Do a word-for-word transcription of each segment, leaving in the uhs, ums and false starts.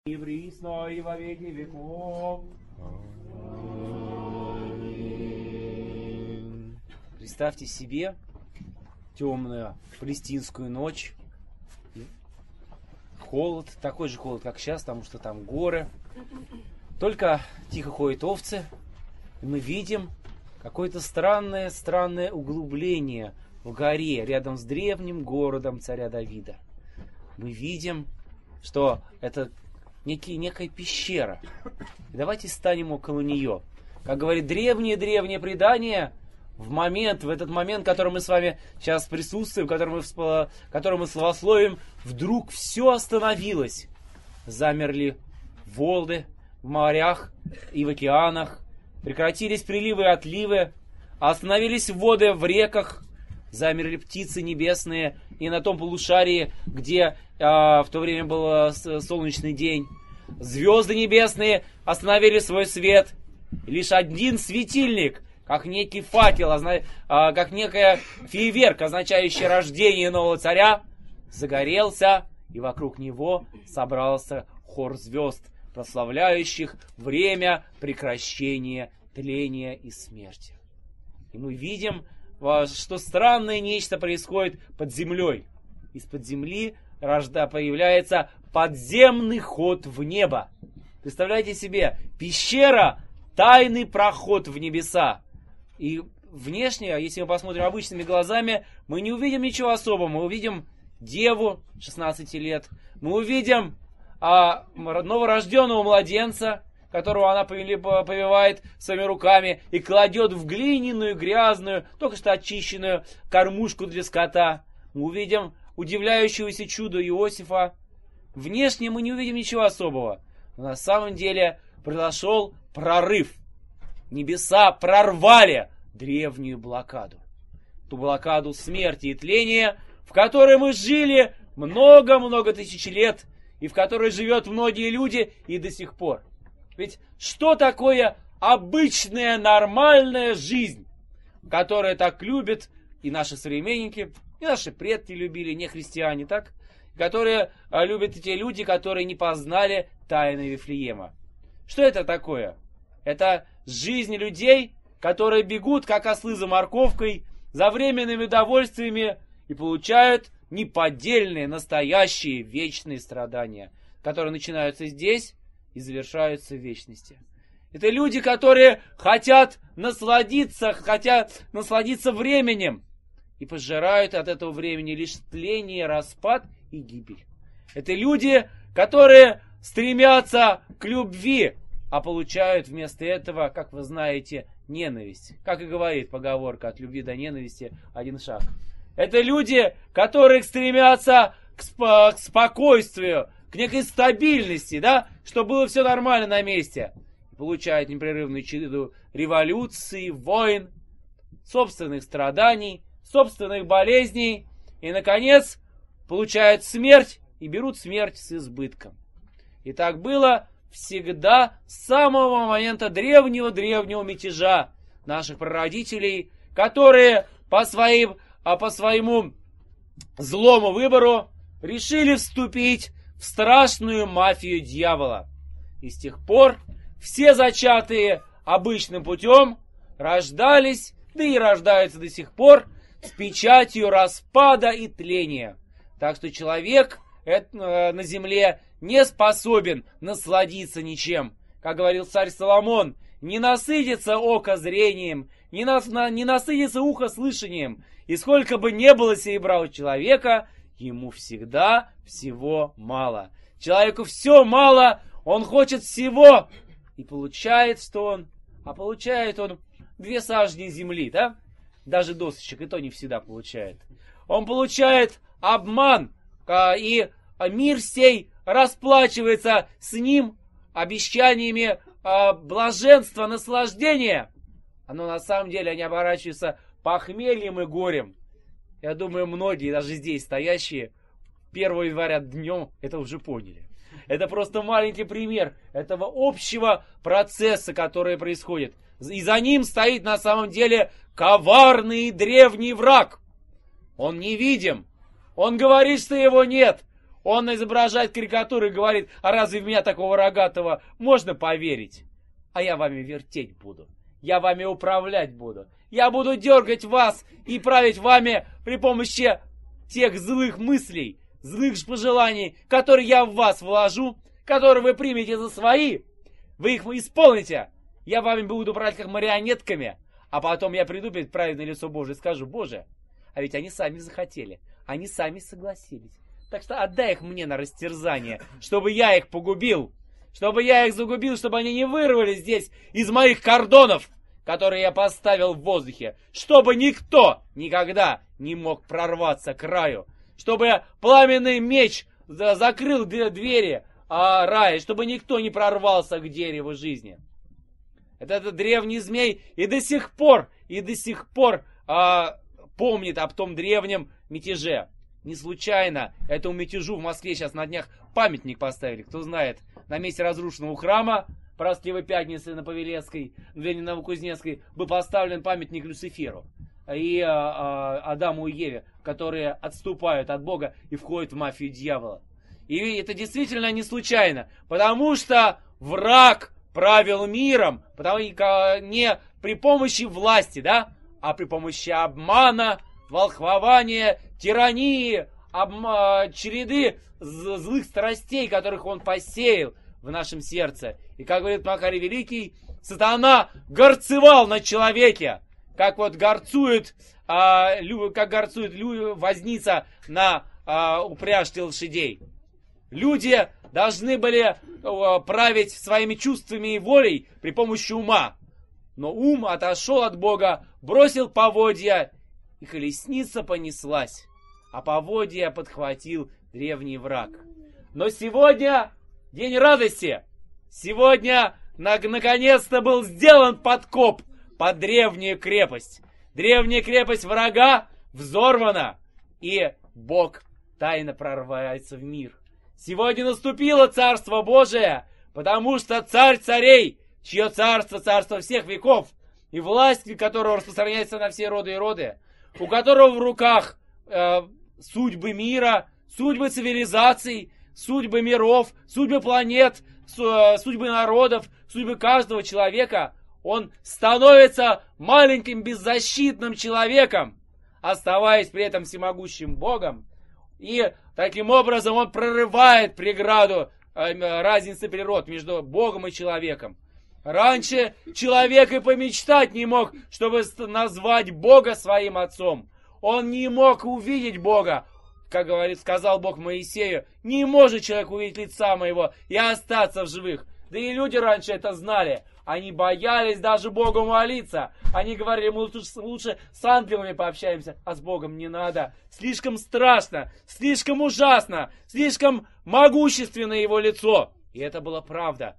И присно, и во веки веков. Представьте себе темную палестинскую ночь. Холод, такой же холод, как сейчас, потому что там горы. Только тихо ходят овцы. И мы видим какое-то странное, странное углубление в горе, рядом с древним городом царя Давида. Мы видим, что это некий, некая пещера. И давайте станем около нее. Как говорит древнее-древнее предание, в момент, в этот момент, в котором мы с вами сейчас присутствуем, в котором мы, в котором мы славословим, вдруг все остановилось. Замерли волны в морях и в океанах, прекратились приливы и отливы, остановились воды в реках, замерли птицы небесные, и на том полушарии, где а, в то время был солнечный день, звезды небесные остановили свой свет. И лишь один светильник, как некий факел, а, как некая фейерверк, означающий рождение нового царя, загорелся, и вокруг него собрался хор звезд, прославляющих время прекращения тления и смерти. И мы видим, что странное нечто происходит под землей. Из-под земли рожда, появляется подземный ход в небо. Представляете себе, пещера, тайный проход в небеса. И внешне, если мы посмотрим обычными глазами, мы не увидим ничего особого. Мы увидим деву шестнадцати лет, мы увидим а, новорожденного младенца, которого она повивает своими руками и кладет в глиняную, грязную, только что очищенную кормушку для скота. Мы увидим удивляющегося чуда Иосифа. Внешне мы не увидим ничего особого. Но на самом деле произошел прорыв. Небеса прорвали древнюю блокаду. Ту блокаду смерти и тления, в которой мы жили много-много тысяч лет, и в которой живет многие люди и до сих пор. Ведь что такое обычная нормальная жизнь, которая так любят и наши современники, и наши предки любили, не христиане, так? Которые а, любят и те люди, которые не познали тайны Вифлеема. Что это такое? Это жизнь людей, которые бегут, как ослы за морковкой, за временными удовольствиями и получают неподдельные, настоящие, вечные страдания, которые начинаются здесь и завершаются в вечности. Это люди, которые хотят насладиться, хотят насладиться временем и пожирают от этого времени лишь тление, распад и гибель. Это люди, которые стремятся к любви, а получают вместо этого, как вы знаете, ненависть. Как и говорит поговорка, от любви до ненависти один шаг. Это люди, которые стремятся к, сп- к спокойствию, к некой стабильности, да, чтобы было все нормально на месте. Получают непрерывную череду революций, войн, собственных страданий, собственных болезней. И, наконец, получают смерть и берут смерть с избытком. И так было всегда с самого момента древнего-древнего мятежа наших прародителей, которые по, своим, а по своему злому выбору решили вступить в страшную мафию дьявола. И с тех пор все зачатые обычным путем рождались, да и рождаются до сих пор, с печатью распада и тления. Так что человек на земле не способен насладиться ничем. Как говорил царь Соломон, не насытится око зрением, не, нас, не насытится ухо слышанием. И сколько бы ни было серебра у человека, ему всегда всего мало. Человеку все мало, он хочет всего. И получает, что он? А получает он две сажни земли, да? Даже досочек, и то не всегда получает. Он получает обман, и мир сей расплачивается с ним обещаниями блаженства, наслаждения. Но на самом деле они оборачиваются похмельем и горем. Я думаю, многие, даже здесь стоящие, первого января днем это уже поняли. Это просто маленький пример этого общего процесса, который происходит. И за ним стоит на самом деле коварный древний враг. Он невидим. Он говорит, что его нет. Он изображает карикатуры и говорит, а разве в меня такого рогатого можно поверить? А я вами вертеть буду. Я вами управлять буду. Я буду дергать вас и править вами при помощи тех злых мыслей, злых пожеланий, которые я в вас вложу, которые вы примете за свои. Вы их исполните. Я вами буду брать как марионетками. А потом я приду перед праведное лицо Божие и скажу, Боже, а ведь они сами захотели. Они сами согласились. Так что отдай их мне на растерзание, чтобы я их погубил. Чтобы я их загубил, чтобы они не вырвались здесь из моих кордонов, которые я поставил в воздухе. Чтобы никто никогда не мог прорваться к краю. Чтобы пламенный меч закрыл двери а, рая. Чтобы никто не прорвался к дереву жизни. Это, это древний змей и до сих пор, и до сих пор а, помнит об том древнем мятеже. Не случайно этому мятежу в Москве сейчас на днях памятник поставили. Кто знает, на месте разрушенного храма Парасхевой Пятницы на Павелецкой, на Новокузнецкой, был поставлен памятник Люциферу и а, а, Адаму и Еве, которые отступают от Бога и входят в мафию дьявола. И это действительно не случайно, потому что враг правил миром, потому что не при помощи власти, да, а при помощи обмана, волхвования, тирании, обма... череды злых страстей, которых он посеял в нашем сердце. И как говорит Макарий Великий, сатана горцевал на человеке, как вот горцует, а, лю... как горцует лю... возница на а, упряжке лошадей. Люди должны были а, править своими чувствами и волей при помощи ума. Но ум отошел от Бога, бросил поводья, и колесница понеслась, а поводья подхватил древний враг. Но сегодня день радости. Сегодня на- наконец-то был сделан подкоп под древнюю крепость. Древняя крепость врага взорвана, и Бог тайно прорывается в мир. Сегодня наступило Царство Божие, потому что Царь царей, чье царство, царство всех веков, и власть которого распространяется на все роды и роды, у которого в руках э, судьбы мира, судьбы цивилизаций, судьбы миров, судьбы планет, судьбы народов, судьбы каждого человека, он становится маленьким беззащитным человеком, оставаясь при этом всемогущим Богом. И таким образом он прорывает преграду э, разницы природ между Богом и человеком. Раньше человек и помечтать не мог, чтобы назвать Бога своим отцом. Он не мог увидеть Бога. Как говорит, сказал Бог Моисею, не может человек увидеть лица моего и остаться в живых. Да и люди раньше это знали. Они боялись даже Богу молиться. Они говорили, мы лучше, лучше с ангелами пообщаемся, а с Богом не надо. Слишком страшно, слишком ужасно, слишком могущественно его лицо. И это была правда.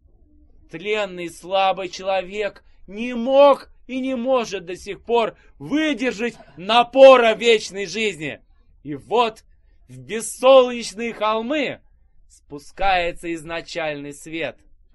Тленный, слабый человек не мог и не может до сих пор выдержать напора вечной жизни. И вот в бессолнечные холмы спускается изначальный свет.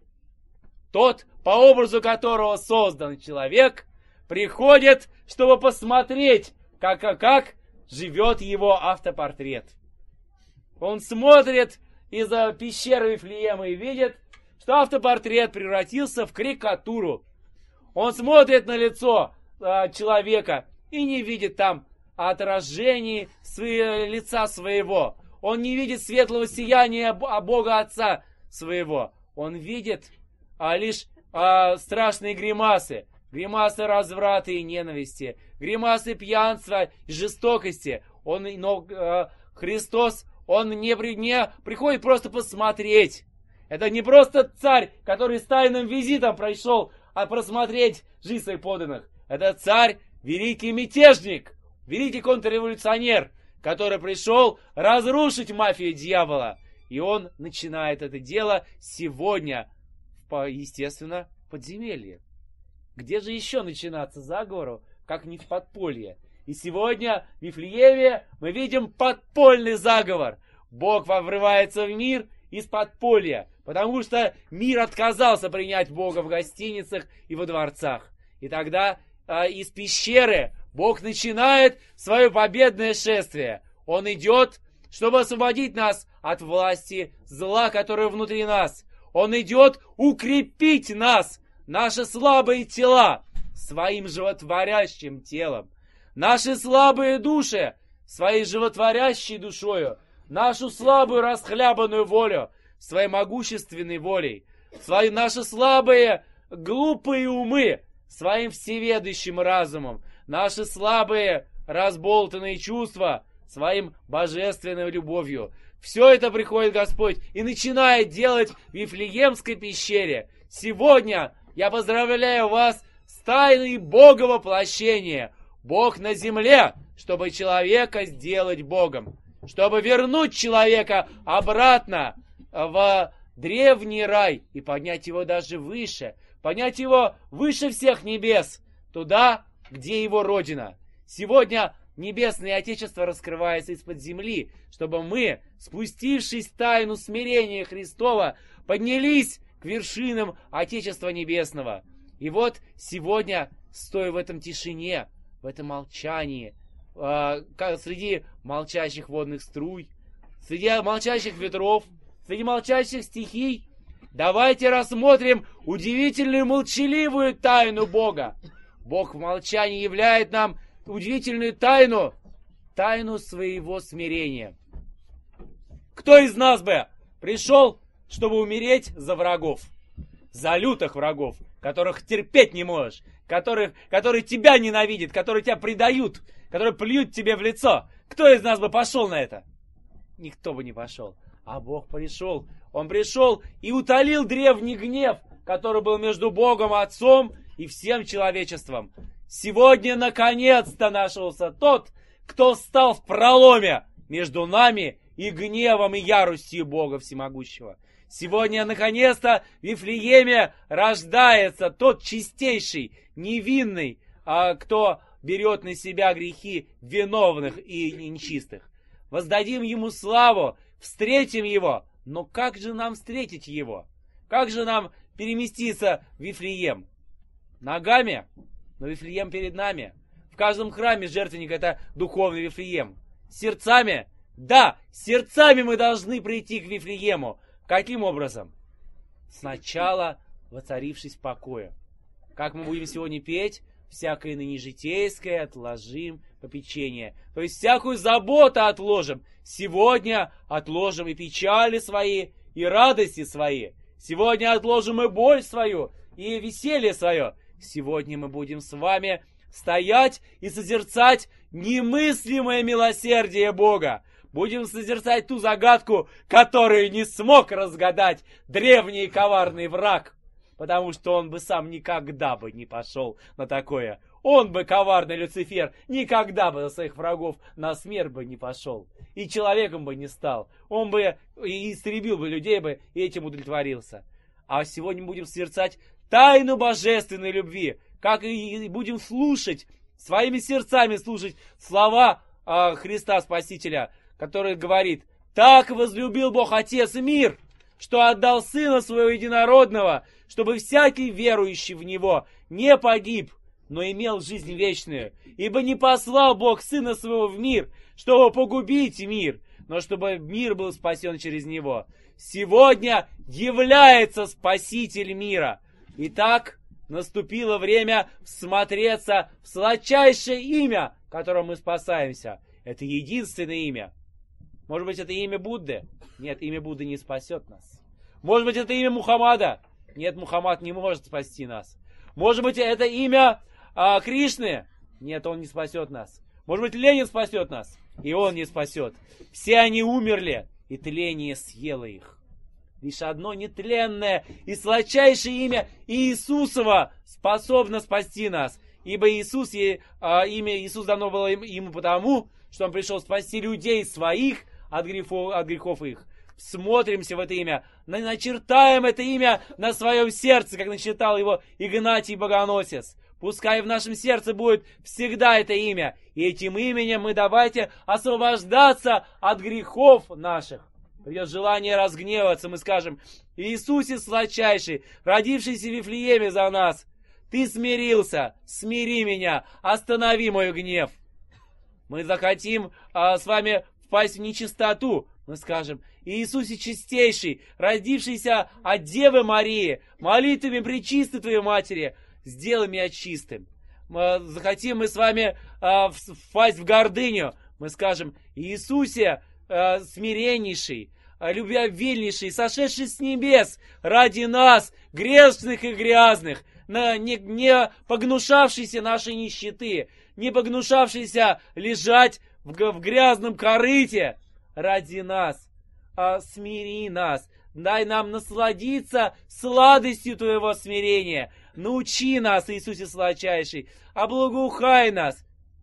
Тот, по образу которого создан человек, приходит, чтобы посмотреть, как, как живет его автопортрет. Он смотрит из-за пещеры Вифлеема и видит, что автопортрет превратился в карикатуру. Он смотрит на лицо э, человека и не видит там отражений своего, лица своего. Он не видит светлого сияния Бога Отца своего. Он видит а, лишь а, страшные гримасы. Гримасы разврата и ненависти. Гримасы пьянства и жестокости. Он, но а, Христос, он не, не приходит просто посмотреть. Это не просто царь, который с тайным визитом пришел а просмотреть жизнь своих подданных. Это царь, великий мятежник, великий контрреволюционер, который пришел разрушить мафию дьявола. И он начинает это дело сегодня, естественно, в подземелье. Где же еще начинаться заговору, как не в подполье? И сегодня в Вифлееме мы видим подпольный заговор. Бог врывается в мир из подполья, потому что мир отказался принять Бога в гостиницах и во дворцах. И тогда э, из пещеры Бог начинает свое победное шествие. Он идет чтобы освободить нас от власти зла, которое внутри нас. Он идет укрепить нас, наши слабые тела, своим животворящим телом. Наши слабые души, своей животворящей душою. Нашу слабую расхлябанную волю, своей могущественной волей. Свои наши слабые глупые умы, своим всеведущим разумом. Наши слабые разболтанные чувства, своим божественной любовью. Все это приходит Господь и начинает делать в Вифлеемской пещере. Сегодня я поздравляю вас с тайной Бога воплощения. Бог на земле, чтобы человека сделать Богом. Чтобы вернуть человека обратно в древний рай и поднять его даже выше. Поднять его выше всех небес. Туда, где его родина. Сегодня Небесное Отечество раскрывается из-под земли, чтобы мы, спустившись в тайну смирения Христова, поднялись к вершинам Отечества Небесного. И вот сегодня, стоя в этом тишине, в этом молчании, э, среди молчащих водных струй, среди молчащих ветров, среди молчащих стихий, давайте рассмотрим удивительную молчаливую тайну Бога. Бог в молчании являет нам удивительную тайну, тайну своего смирения. Кто из нас бы пришел, чтобы умереть за врагов, за лютых врагов, которых терпеть не можешь, которых, которые тебя ненавидят, которые тебя предают, которые плюют тебе в лицо? Кто из нас бы пошел на это? Никто бы не пошел. А Бог пришел. Он пришел и утолил древний гнев, который был между Богом Отцом и всем человечеством. Сегодня наконец-то нашелся тот, кто стал в проломе между нами и гневом и яростью Бога Всемогущего. Сегодня наконец-то в Вифлееме рождается тот чистейший, невинный, кто берет на себя грехи виновных и нечистых. Воздадим ему славу, встретим его. Но как же нам встретить его? Как же нам переместиться в Вифлеем? Ногами? Но Вифлеем перед нами. В каждом храме жертвенник — это духовный Вифлеем. Сердцами? Да, сердцами мы должны прийти к Вифлеему. Каким образом? Сначала воцарившись в покое. Как мы будем сегодня петь? Всякое ныне житейское отложим попечение. То есть всякую заботу отложим. Сегодня отложим и печали свои, и радости свои. Сегодня отложим и боль свою, и веселье свое. Сегодня мы будем с вами стоять и созерцать немыслимое милосердие Бога. Будем созерцать ту загадку, которую не смог разгадать древний и коварный враг. Потому что он бы сам никогда бы не пошел на такое. Он бы, коварный Люцифер, никогда бы за своих врагов на смерть бы не пошел. И человеком бы не стал. Он бы и истребил бы людей бы, и этим удовлетворился. А сегодня мы будем созерцать тайну божественной любви. Как и будем слушать, своими сердцами слушать слова э, Христа Спасителя, который говорит: «Так возлюбил Бог Отец мир, что отдал Сына Своего Единородного, чтобы всякий верующий в Него не погиб, но имел жизнь вечную. Ибо не послал Бог Сына Своего в мир, чтобы погубить мир, но чтобы мир был спасен через Него». Сегодня является Спаситель мира. Итак, наступило время всмотреться в сладчайшее имя, которым мы спасаемся. Это единственное имя. Может быть, это имя Будды? Нет, имя Будды не спасет нас. Может быть, это имя Мухаммада? Нет, Мухаммад не может спасти нас. Может быть, это имя а, Кришны? Нет, он не спасет нас. Может быть, Ленин спасет нас? И он не спасет. Все они умерли, и тление съело их. Лишь одно нетленное и сладчайшее имя Иисусова способно спасти нас. Ибо Иисус, а, имя Иисус дано было ему потому, что он пришел спасти людей своих от грехов, от грехов их. Всмотримся в это имя, начертаем это имя на своем сердце, как начертал его Игнатий Богоносец. Пускай в нашем сердце будет всегда это имя, и этим именем мы давайте освобождаться от грехов наших. Придет желание разгневаться, мы скажем: «Иисусе сладчайший, родившийся в Вифлееме за нас, Ты смирился, смири меня, останови мой гнев». Мы захотим а, с вами впасть в нечистоту, мы скажем: Иисусе чистейший, родившийся от Девы Марии, молитвами пречистой Твоей Матери, сделай меня чистым. Мы захотим мы с вами а, впасть в гордыню, мы скажем: Иисусе а, смиреннейший, а, любвеобильнейший, сошедший с небес ради нас, грешных и грязных, на, не, не погнушавшийся нашей нищеты, не погнушавшийся лежать в, в грязном корыте ради нас. А, смири нас, дай нам насладиться сладостью Твоего смирения. Научи нас, Иисусе сладчайший, облагоухай нас.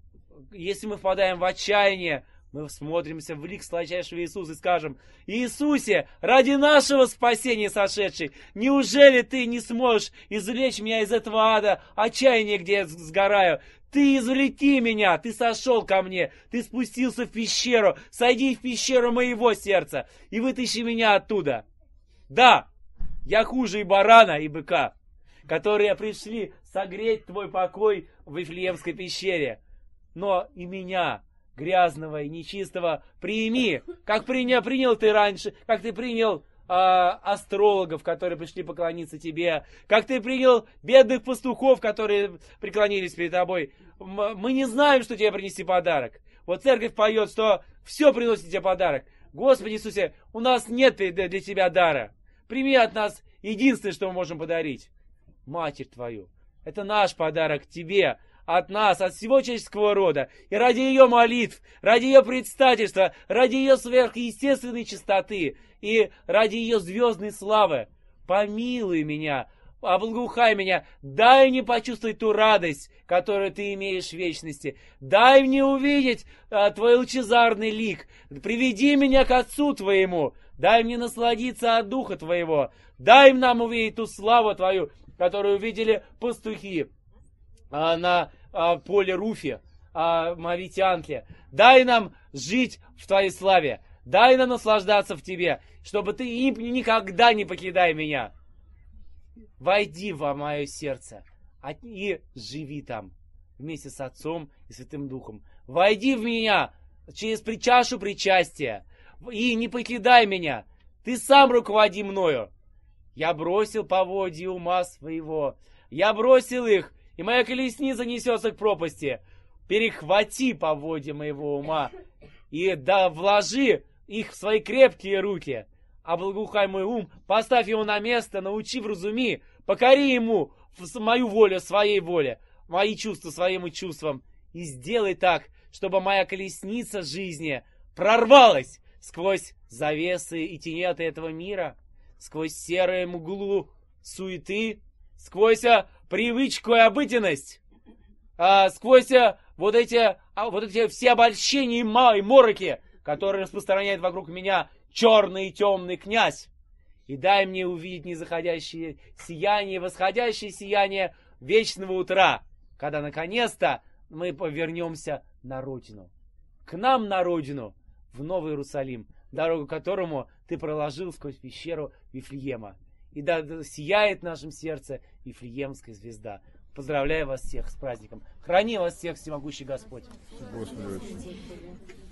Если мы впадаем в отчаяние, мы всмотримся в лик сладчайшего Иисуса и скажем: Иисусе, ради нашего спасения сошедший, неужели Ты не сможешь извлечь меня из этого ада, отчаяния, где я сгораю? Ты извлеки меня, Ты сошел ко мне, Ты спустился в пещеру, сойди в пещеру моего сердца и вытащи меня оттуда. Да, я хуже и барана, и быка, которые пришли согреть Твой покой в Вифлеемской пещере. Но и меня, грязного и нечистого, прими, как приня, принял Ты раньше, как Ты принял а, астрологов, которые пришли поклониться Тебе, как Ты принял бедных пастухов, которые преклонились перед Тобой. Мы не знаем, что Тебе принести подарок. Вот церковь поет, что все приносит Тебе подарок. Господи Иисусе, у нас нет для Тебя дара. Прими от нас единственное, что мы можем подарить: Матерь Твою. Это наш подарок Тебе, от нас, от всего человеческого рода. И ради ее молитв, ради ее предстательства, ради ее сверхъестественной чистоты и ради ее звездной славы, помилуй меня, облагоухай меня, дай мне почувствовать ту радость, которую Ты имеешь в вечности. Дай мне увидеть а, Твой лучезарный лик. Приведи меня к Отцу Твоему. Дай мне насладиться от Духа Твоего. Дай нам увидеть ту славу Твою, которую увидели пастухи а, на а, поле Руфи, а, Моавитянке. Дай нам жить в Твоей славе. Дай нам наслаждаться в Тебе, чтобы Ты никогда не покидай меня. Войди во мое сердце и живи там вместе с Отцом и Святым Духом. Войди в меня через чашу причастия и не покидай меня. Ты сам руководи мною. Я бросил поводья ума своего. Я бросил их, и моя колесница несется к пропасти. Перехвати поводья моего ума и да вложи их в свои крепкие руки. Облагоухай мой ум, поставь его на место, научи, вразуми, покори ему мою волю своей воле, мои чувства своим чувствам, и сделай так, чтобы моя колесница жизни прорвалась сквозь завесы и тенеты этого мира, сквозь серую мглу суеты, сквозь а, привычку и обыденность, а, сквозь а, вот, эти, а, вот эти все обольщения и, ма, и мороки, которые распространяет вокруг меня черный и темный князь. И дай мне увидеть незаходящее сияние, восходящее сияние вечного утра, когда наконец-то мы повернемся на родину. К нам на родину, в Новый Иерусалим, дорогу к которому Ты проложил сквозь пещеру Вифлеема. И да сияет в нашем сердце Вифлеемская звезда. Поздравляю вас всех с праздником. Храни вас всех, всемогущий Господь. Господи.